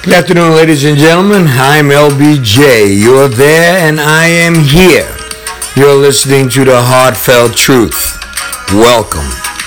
Good afternoon, ladies and gentlemen. I'm LBJ. You're there and I am here. You're listening to the Heartfelt Truth. Welcome.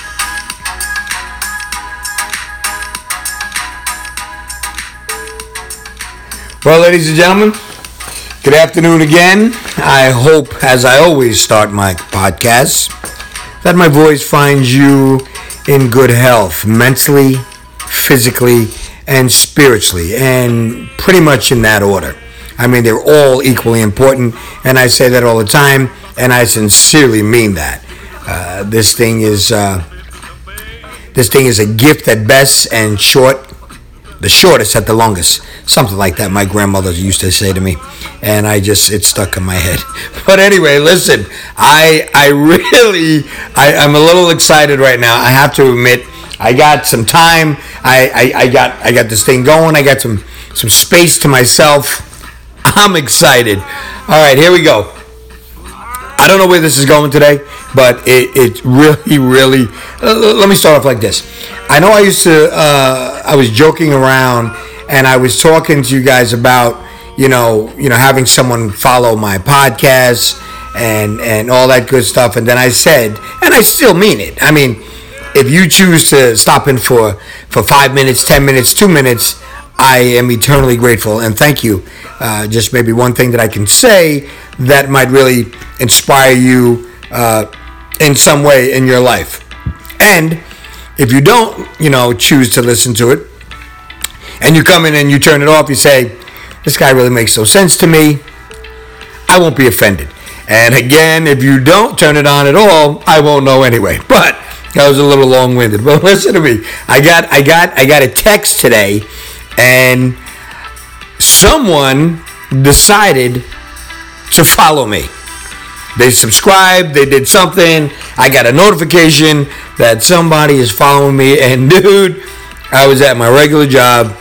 Well, ladies and gentlemen, good afternoon again. I hope, as I always start my podcast, that my voice finds you in good health, mentally, physically, and spiritually, and pretty much in that order. I mean, they're all equally important, and I say that all the time, and I sincerely mean that. This thing is a gift at best, and the shortest at the longest. Something like that my grandmother used to say to me, and it stuck in my head. But anyway, listen, I'm a little excited right now. I have to admit, I got some time. I got this thing going. I got some space to myself. I'm excited. All right, here we go. I don't know where this is going today, but it really. Let me start off like this. I know I was joking around and I was talking to you guys about having someone follow my podcast and all that good stuff. And then I said, and I still mean it. I mean, if you choose to stop in for 5 minutes, 10 minutes, 2 minutes, I am eternally grateful and thank you. Just maybe one thing that I can say that might really inspire you in some way in your life. And if you don't, choose to listen to it, and you come in and you turn it off, you say, this guy really makes no sense to me, I won't be offended. And again, if you don't turn it on at all, I won't know anyway. But that was a little long-winded. But listen to me. I got a text today, and someone decided to follow me. They subscribed, they did something. I got a notification that somebody is following me, and dude, I was at my regular job.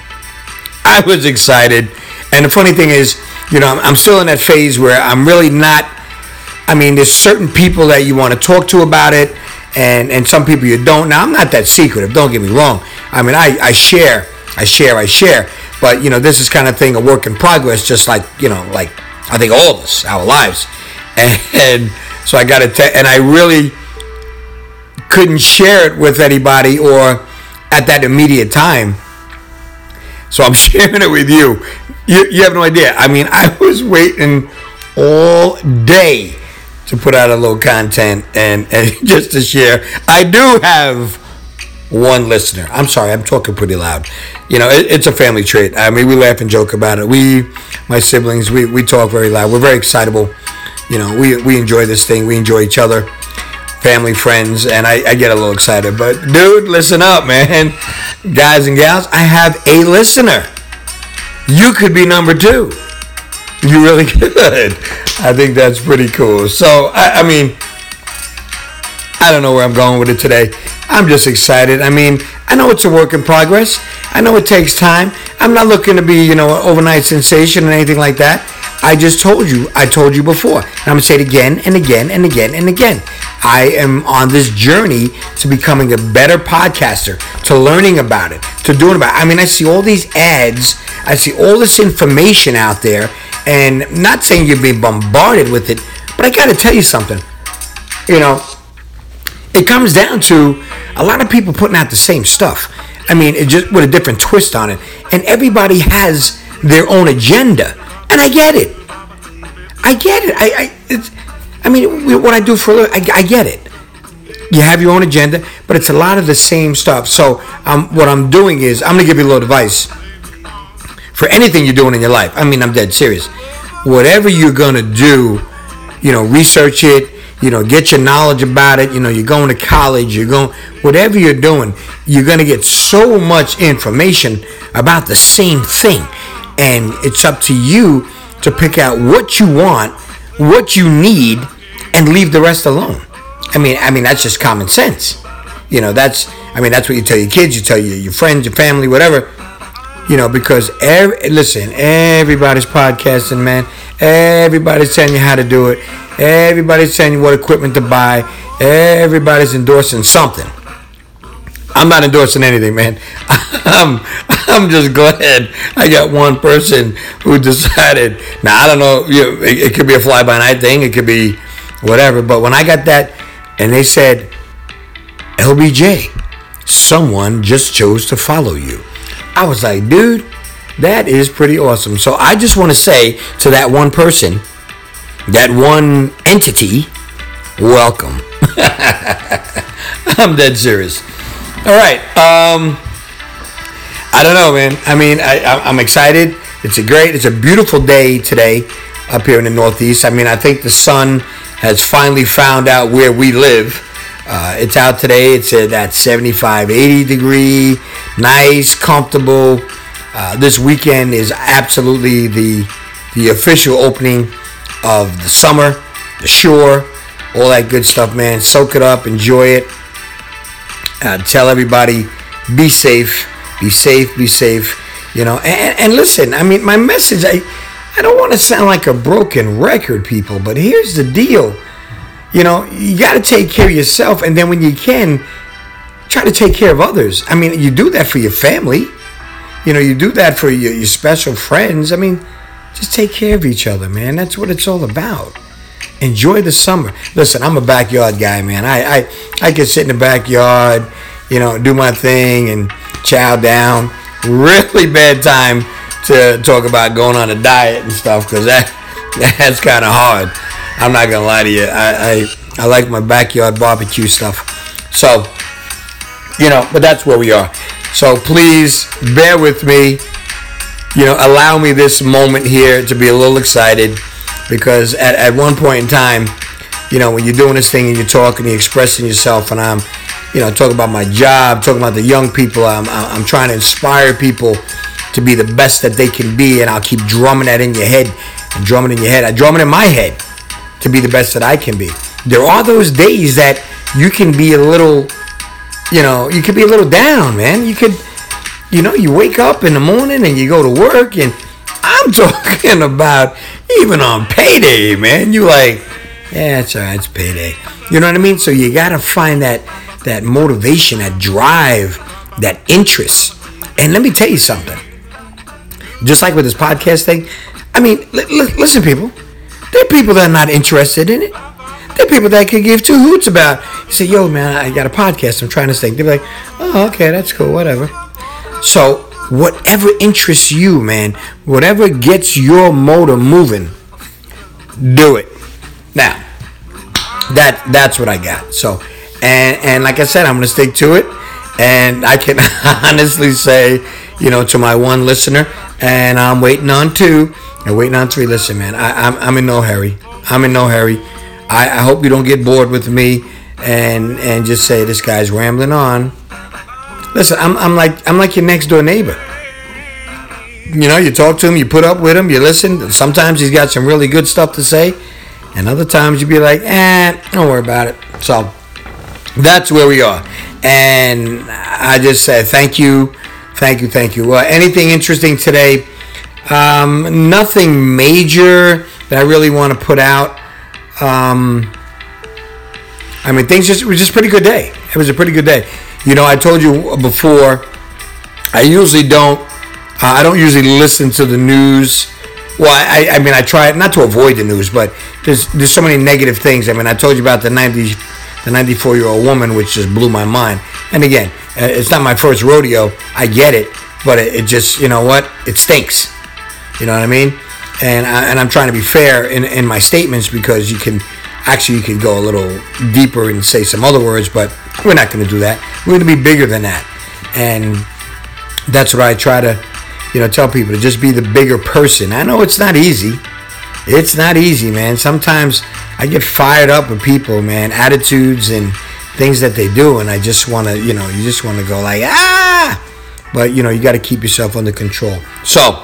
I was excited. And the funny thing is, I'm still in that phase where I'm really not, there's certain people that you want to talk to about it, and some people you don't. Now, I'm not that secretive, don't get me wrong. I share. But, this is kind of thing, a work in progress, just like I think all of us, our lives. And so I got and I really couldn't share it with anybody or at that immediate time. So I'm sharing it with you. You have no idea. I was waiting all day to put out a little content and just to share. I do have one listener. I'm sorry, I'm talking pretty loud. It's a family trait. We laugh and joke about it. My siblings, we talk very loud. We're very excitable. We enjoy this thing. We enjoy each other, family, friends, and I get a little excited. But dude, listen up, man. Guys and gals, I have a listener. You could be number 2. You really could. I think that's pretty cool. So, I don't know where I'm going with it today. I'm just excited. I know it's a work in progress. I know it takes time. I'm not looking to be, an overnight sensation or anything like that. I told you before. And I'm going to say it again and again and again and again. I am on this journey to becoming a better podcaster, to learning about it, to doing about it. I see all these ads. I see all this information out there. And I'm not saying you're being bombarded with it, but I got to tell you something. It comes down to a lot of people putting out the same stuff. It just with a different twist on it. And everybody has their own agenda. And I get it. What I do for a living, I get it. You have your own agenda, but it's a lot of the same stuff. So what I'm doing is, I'm going to give you a little advice for anything you're doing in your life. I'm dead serious. Whatever you're going to do, research it, get your knowledge about it. You're going to college, whatever you're doing, you're going to get so much information about the same thing. And it's up to you to pick out what you want, what you need, and leave the rest alone. That's just common sense. That's what you tell your kids, you tell your friends, your family, whatever. Because everybody's podcasting, man. Everybody's telling you how to do it. Everybody's telling you what equipment to buy. Everybody's endorsing something. I'm not endorsing anything, man. I'm just glad I got one person who decided. Now, I don't know. It could be a fly-by-night thing. It could be whatever. But when I got that, and they said, LBJ, someone just chose to follow you. I was like, dude, that is pretty awesome. So I just want to say to that one person, that one entity, welcome. I'm dead serious. All right. I don't know, man. I mean, I'm excited. It's a beautiful day today up here in the Northeast. I mean, I think the sun has finally found out where we live. It's out today. It's at that 75, 80 degree, nice, comfortable. This weekend is absolutely the official opening of the summer, the shore, all that good stuff, man. Soak it up, enjoy it. Tell everybody, be safe, be safe, be safe. You know, and listen, I mean, my message, I don't want to sound like a broken record, people, but here's the deal. You know, you got to take care of yourself, and then when you can, try to take care of others. I mean, you do that for your family. You know, you do that for your special friends. I mean, just take care of each other, man. That's what it's all about. Enjoy the summer. Listen, I'm a backyard guy, man. I can sit in the backyard, you know, do my thing and chow down. Really bad time to talk about going on a diet and stuff, because that's kind of hard. I'm not gonna lie to you. I like my backyard barbecue stuff. So, you know, but that's where we are. So please bear with me. You know, allow me this moment here to be a little excited, because at one point in time, you know, when you're doing this thing and you're talking, you're expressing yourself, and I'm, you know, talking about my job, talking about the young people, I'm trying to inspire people to be the best that they can be, and I'll keep drumming that in your head and drumming in your head. I drum it in my head to be the best that I can be. There are those days that you can be a little, you know, you could be a little down, man. You could, you know, you wake up in the morning and you go to work, and I'm talking about even on payday, man. You like, yeah, it's all right, it's payday. You know what I mean? So you got to find that motivation, that drive, that interest. And let me tell you something. Just like with this podcast thing, I mean, listen, people. There are people that are not interested in it. There are people that could give two hoots about. You say, yo, man, I got a podcast. I'm trying to think. They're like, oh, okay, that's cool, whatever. So whatever interests you, man, whatever gets your motor moving, do it. Now, that's what I got. So, and like I said, I'm going to stick to it. And I can honestly say, you know, to my one listener, and I'm waiting on two, and waiting on three. Listen, man, I'm in no hurry. I'm in no hurry. I hope you don't get bored with me and just say this guy's rambling on. Listen, I'm like your next door neighbor. You know, you talk to him, you put up with him, you listen. Sometimes he's got some really good stuff to say, and other times you be like, don't worry about it. So that's where we are. And I just say thank you. Anything interesting today? Nothing major that I really want to put out. I mean, it was just a pretty good day. It was a pretty good day. You know, I told you before, I don't usually listen to the news. Well, I mean, I try not to avoid the news, but there's so many negative things. I mean, I told you about the 94-year-old woman, which just blew my mind. And again, it's not my first rodeo. I get it, but it just, you know what? It stinks. You know what I mean? And I'm trying to be fair in my statements, because you could go a little deeper and say some other words, but we're not going to do that. We're going to be bigger than that. And that's what I try to, you know, tell people, to just be the bigger person. I know it's not easy. It's not easy, man. Sometimes I get fired up with people, man, attitudes and things that they do, and I just want to, you know, you just want to go like, but, you know, you got to keep yourself under control. So,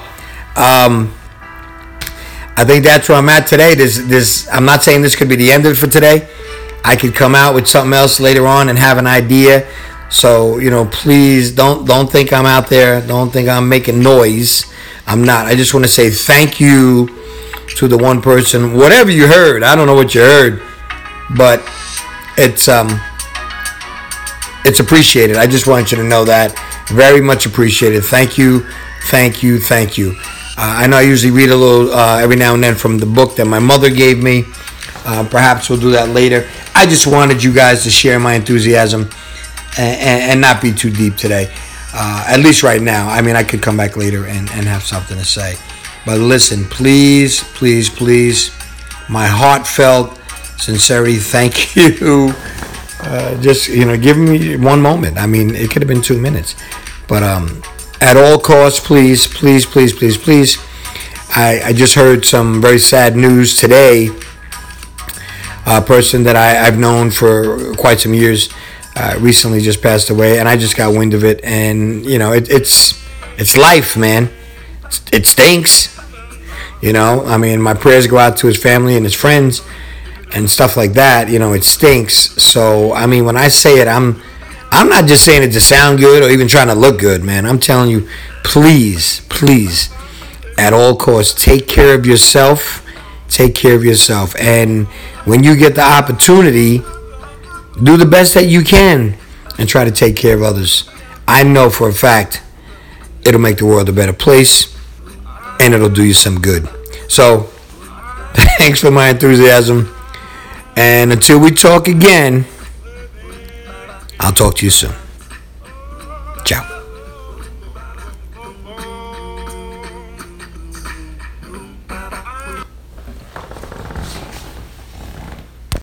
I think that's where I'm at today. I'm not saying this could be the end of it for today. I could come out with something else later on and have an idea. So, you know, please don't think I'm out there. Don't think I'm making noise. I'm not. I just want to say thank you to the one person. Whatever you heard, I don't know what you heard, but it's it's appreciated. I just want you to know that. Very much appreciated. Thank you, thank you, thank you. I know I usually read a little every now and then from the book that my mother gave me. Perhaps we'll do that later. I just wanted you guys to share my enthusiasm and not be too deep today. At least right now. I mean, I could come back later and have something to say. But listen, please, please, please, my heartfelt sincerity, thank you. Just, give me one moment. I mean, it could have been 2 minutes. But at all costs, please, please, please, please, please. I just heard some very sad news today. A person that I've known for quite some years recently just passed away, and I just got wind of it. And it's life, man. It stinks. I mean, my prayers go out to his family and his friends and stuff like that. It stinks. So I mean, when I say it, I'm not just saying it to sound good or even trying to look good, man. I'm telling you, please, please, at all costs, take care of yourself. Take care of yourself, and when you get the opportunity, do the best that you can and try to take care of others. I know for a fact it'll make the world a better place and it'll do you some good. So, thanks for my enthusiasm. And until we talk again, I'll talk to you soon.